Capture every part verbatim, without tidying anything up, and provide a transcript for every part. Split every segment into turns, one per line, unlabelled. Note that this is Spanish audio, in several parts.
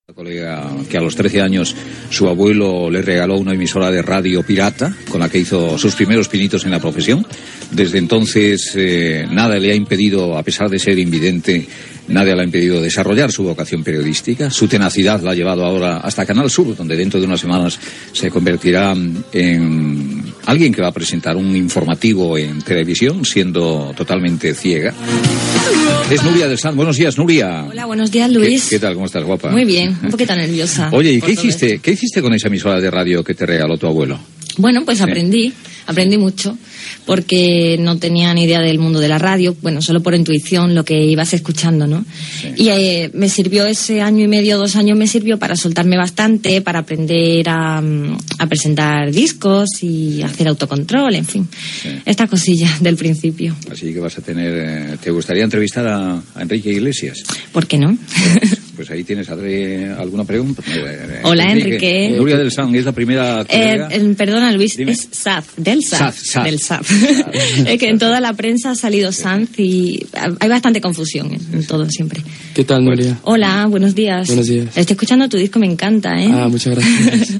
Colega que a los trece años su abuelo le regaló una emisora de radio pirata con la que hizo sus primeros pinitos en la profesión. Desde entonces eh, nada le ha impedido, a pesar de ser invidente, nada le ha impedido desarrollar su vocación periodística. Su tenacidad la ha llevado ahora hasta Canal Sur, donde dentro de unas semanas se convertirá en alguien que va a presentar un informativo en televisión, siendo totalmente ciega. Es Nuria del Sanz. Buenos días, Nuria.
Hola, buenos días, Luis.
¿Qué, qué tal? ¿Cómo estás, guapa?
Muy bien, un poquito nerviosa.
Oye, ¿y qué hiciste, qué hiciste con esa emisora de radio que te regaló tu abuelo?
Bueno, pues
Sí.
aprendí, aprendí mucho, porque no tenía ni idea del mundo de la radio, bueno, solo por intuición, lo que ibas escuchando, ¿no?
Sí.
Y eh, me sirvió ese año y medio, dos años, me sirvió para soltarme bastante, para aprender a, a presentar discos y hacer autocontrol, en fin,
Sí.
estas cosillas del principio.
Así que vas a tener... eh, ¿Te gustaría entrevistar a, a Enrique Iglesias?
¿Por qué no?
Pues ahí tienes, Adri, alguna pregunta. Eh,
Hola, Enrique.
Nuria del Sanz, ¿es la primera
Eh,
colega?
eh, perdona, Luis,
Dime.
es Saz, del Saz.
Saz, Saz.
Del Saz. Es que en toda la prensa ha salido Sanz y hay bastante confusión en, en todo siempre.
¿Qué tal, Nuria?
Hola, buenos días.
Buenos días.
Estoy escuchando tu disco, me encanta, ¿eh?
Ah, muchas gracias.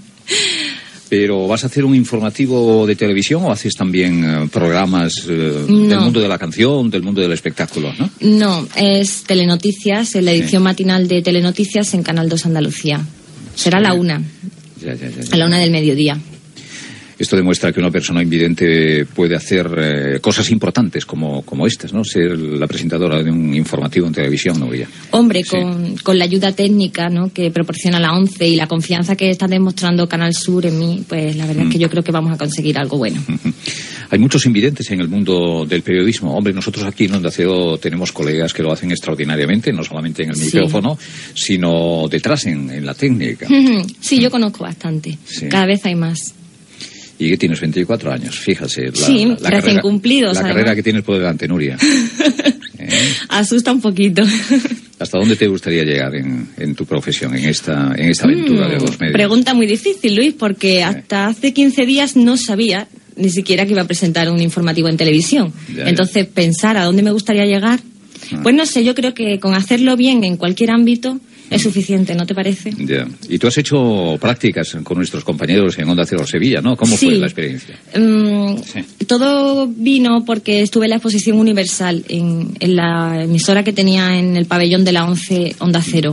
¿Pero vas a hacer un informativo de televisión o haces también eh, programas eh, del
No.
mundo de la canción, del mundo del espectáculo, no?
No, es Telenoticias, en la edición
Sí.
matinal de Telenoticias en Canal dos Andalucía. Será a la una,
Ya, ya, ya, ya.
a la una del mediodía.
Esto demuestra que una persona invidente puede hacer eh, cosas importantes como, como estas, ¿no? Ser la presentadora de un informativo en televisión, Nuria.
Hombre,
Sí.
con, con la ayuda técnica, ¿no?, que proporciona la ONCE y la confianza que está demostrando Canal Sur en mí, pues la verdad
Mm.
es que yo creo que vamos a conseguir algo bueno.
Hay muchos invidentes en el mundo del periodismo. Hombre, nosotros aquí en Onda Cero tenemos colegas que lo hacen extraordinariamente, no solamente en el
Sí.
micrófono, sino detrás en, en la técnica.
Sí, yo conozco bastante.
Sí.
Cada vez hay más.
Y que tienes veinticuatro años, fíjese. La,
Sí,
la, la
recién
carrera,
cumplidos,
La
además.
carrera que tienes por delante, Nuria. ¿Eh?
Asusta un poquito.
¿Hasta dónde te gustaría llegar en, en tu profesión, en esta, en esta aventura de los medios?
Pregunta muy difícil, Luis, porque hasta hace quince días no sabía ni siquiera que iba a presentar un informativo en televisión.
Ya, ya.
Entonces, pensar a dónde me gustaría llegar,
Ah.
pues no sé, yo creo que con hacerlo bien en cualquier ámbito es suficiente, ¿no te parece?
Ya. Y tú has hecho prácticas con nuestros compañeros en Onda Cero Sevilla, ¿no? ¿Cómo
Sí.
fue la experiencia?
Mm,
Sí.
Todo vino porque estuve en la exposición universal en, en la emisora que tenía en el pabellón de la ONCE Onda Cero.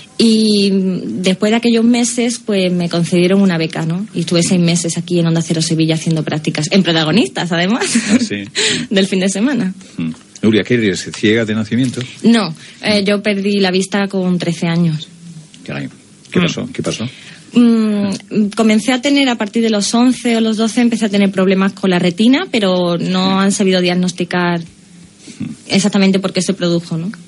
Y mm, después de aquellos meses, pues me concedieron una beca, ¿no? Y estuve seis meses aquí en Onda Cero Sevilla haciendo prácticas, en protagonistas, además,
Ah, sí.
del fin de semana.
Mm. Nuria, ¿qué eres? ¿Ciega de nacimiento?
No, eh, yo perdí la vista con trece años.
Caray. ¿Qué pasó? ¿Qué pasó?
Mm, comencé a tener, a partir de los once o los doce, empecé a tener problemas con la retina, pero no han sabido diagnosticar exactamente por qué se produjo, ¿no?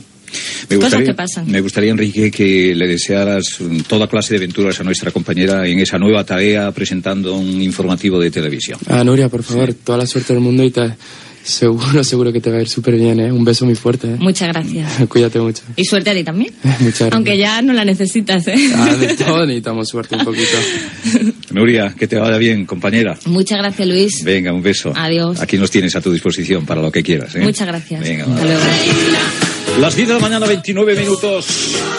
Me
Cosas
gustaría,
que pasan.
me gustaría, Enrique, que le desearas mm, toda clase de aventuras a nuestra compañera en esa nueva tarea presentando un informativo de televisión.
Ah, Nuria, por favor, toda la suerte del mundo y te, seguro, seguro que te va a ir súper bien, ¿eh? Un beso muy fuerte, ¿eh?
Muchas gracias.
Cuídate mucho.
Y suerte a ti también.
Muchas gracias.
Aunque ya no la necesitas, ¿eh?
Ah, de todo necesitamos suerte un poquito.
Nuria, que te vaya bien, compañera.
Muchas gracias, Luis.
Venga, un beso.
Adiós.
Aquí nos tienes a tu disposición para lo que quieras, ¿eh?
Muchas gracias.
Venga,
Hasta
va.
luego.
Las diez de la mañana, veintinueve minutos.